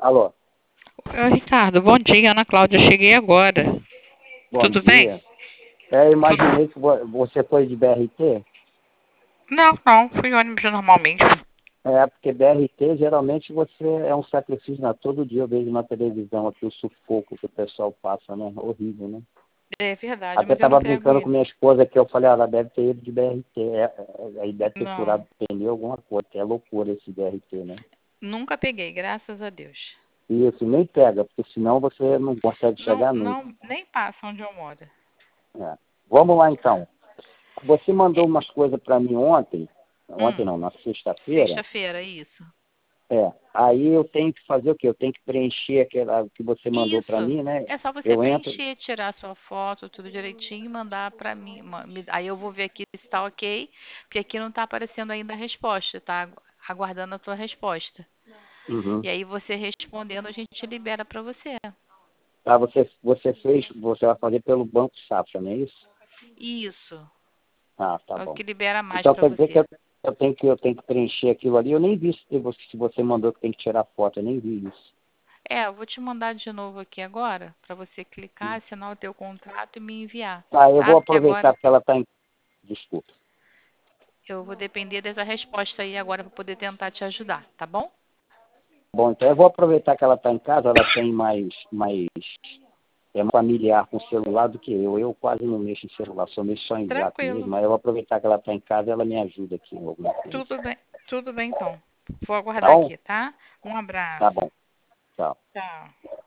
Alô, Oi, Ricardo, bom dia, Ana Cláudia, cheguei agora. bom Tudo bem? dia. Imaginei que você foi de BRT. Não, fui ônibus normalmente. Porque BRT geralmente você é um sacrifício, né? Todo dia eu vejo na televisão aqui o sufoco que o pessoal passa, né? Horrível, né? É verdade, Até mas eu não estava pego brincando com ele. minha esposa que eu falei, ela deve ter ido de BRT. Aí deve ter Não, furado pneu, alguma coisa, que é loucura esse BRT, né? nunca peguei, graças a Deus. E isso, nem pega, porque senão você não consegue Não, chegar nunca. não, nem passa onde eu moro. É. Vamos lá então. Você mandou É, umas coisas para mim ontem, ontem hum, não, na sexta-feira. sexta-feira, isso. Aí eu tenho que fazer o quê? Eu tenho que preencher aquela que você mandou para Isso. mim, né? É só você Eu entro. preencher, tirar sua foto, tudo direitinho e mandar pra mim. Aí eu vou ver aqui se tá ok, porque aqui não tá aparecendo ainda a resposta, tá aguardando a tua resposta. Uhum. E aí você respondendo, a gente libera pra você. Tá, você vai fazer pelo Banco Safra, não é isso? Isso. Ah, tá É o bom. que libera mais Então pra quer dizer que você. eu tenho que preencher aquilo ali. Eu nem vi se você mandou que tem que tirar foto, eu nem vi isso. É, eu vou te mandar de novo aqui agora, pra você clicar, assinar o teu contrato e me enviar, Tá, eu tá? vou Porque aproveitar agora que ela está em. Desculpa. eu vou depender dessa resposta aí agora pra poder tentar te ajudar, tá bom? Bom, então eu vou aproveitar que ela está em casa, ela tem mais familiar com celular do que eu. Eu quase não mexo em celular, só mexo só em zap mesmo, Tranquilo. mas eu vou aproveitar que ela está em casa e ela me ajuda aqui em alguma coisa. Tudo bem então. Vou Tá aguardar bom? aqui, tá? Um Tá abraço. bom. Tchau. Tchau.